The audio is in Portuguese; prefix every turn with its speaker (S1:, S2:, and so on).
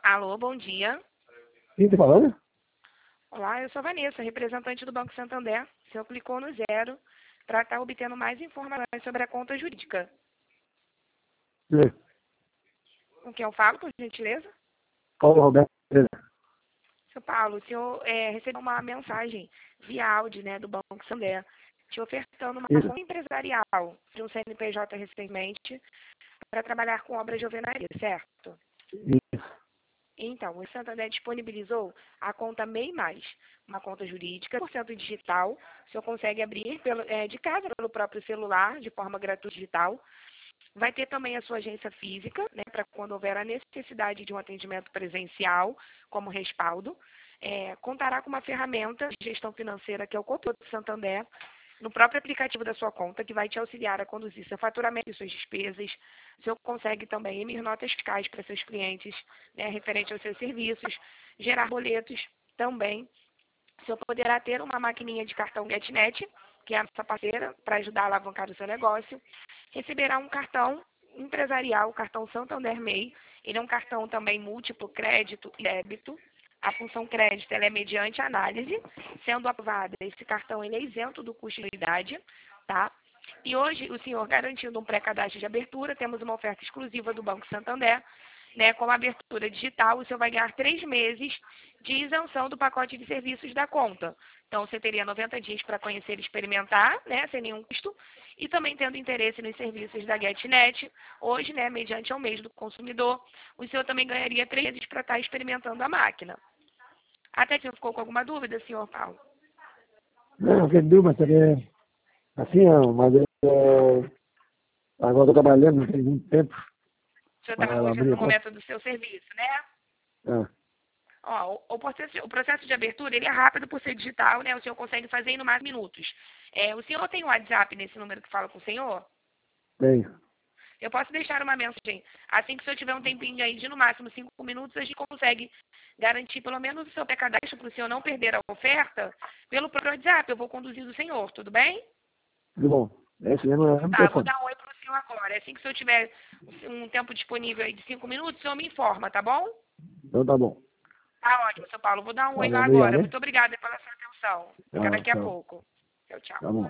S1: Alô, bom dia.
S2: Quem está falando?
S1: Olá, eu sou a Vanessa, representante do Banco Santander. O senhor clicou no 0 para estar obtendo mais informações sobre a conta jurídica.
S2: É.
S1: Com quem eu falo, por gentileza?
S2: Paulo Roberto Pereira.
S1: Seu Paulo, o senhor recebeu uma mensagem via áudio, do Banco Santander, te ofertando uma
S2: Isso.
S1: conta empresarial de um CNPJ recentemente para trabalhar com obras de alvenaria, certo?
S2: Isso.
S1: Então, o Santander disponibilizou a conta MEI+, uma conta jurídica, 100% digital. O senhor consegue abrir de casa pelo próprio celular, de forma gratuita digital. Vai ter também a sua agência física, para quando houver a necessidade de um atendimento presencial, como respaldo. Contará com uma ferramenta de gestão financeira, que é o Controle do Santander, no próprio aplicativo da sua conta, que vai te auxiliar a conduzir seu faturamento e suas despesas. O senhor consegue também emitir notas fiscais para seus clientes, referente aos seus serviços, gerar boletos também. O senhor poderá ter uma maquininha de cartão GetNet, que é a nossa parceira, para ajudar a alavancar o seu negócio. Receberá um cartão empresarial, o cartão Santander MEI. Ele é um cartão também múltiplo, crédito e débito. A função crédito ela é mediante análise, sendo aprovada, esse cartão ele é isento do custo de anuidade, tá? E hoje, o senhor garantindo um pré-cadastro de abertura, temos uma oferta exclusiva do Banco Santander, com a abertura digital, o senhor vai ganhar 3 meses de isenção do pacote de serviços da conta. Então, você teria 90 dias para conhecer e experimentar, sem nenhum custo, e também tendo interesse nos serviços da GetNet, hoje, mediante ao mês do consumidor, o senhor também ganharia 3 meses para estar experimentando a máquina. Até que você ficou com alguma dúvida, senhor Paulo?
S2: Não, que dúvida, porque assim, mas agora estou trabalhando, não tem muito tempo
S1: O senhor está
S2: para
S1: hoje
S2: abrir
S1: no
S2: a conta.
S1: momento do seu serviço, né?
S2: Ah,
S1: Ó, o processo de abertura ele é rápido por ser digital, O senhor consegue fazer em no máximo minutos. O senhor tem um WhatsApp nesse número que fala com o senhor?
S2: tenho.
S1: Eu posso deixar uma mensagem. Assim que o senhor tiver um tempinho aí de no máximo 5 minutos, a gente consegue garantir pelo menos o seu pré-cadastro para o senhor não perder a oferta pelo próprio WhatsApp. Eu vou conduzir o senhor, tudo bem?
S2: Tudo bom. Esse mesmo é o
S1: Tá, vou
S2: telefone.
S1: dar um oi para o senhor agora. Assim que o senhor tiver um tempo disponível aí de 5 minutos, o senhor me informa, tá bom?
S2: Então tá bom.
S1: Tá ótimo, seu Paulo. Vou dar um oi
S2: Valeu,
S1: lá
S2: obrigado,
S1: agora.
S2: hein?
S1: Muito obrigada pela sua atenção. Fica
S2: Tchau,
S1: daqui a
S2: tchau.
S1: pouco. Tchau, tchau.
S2: Tá bom.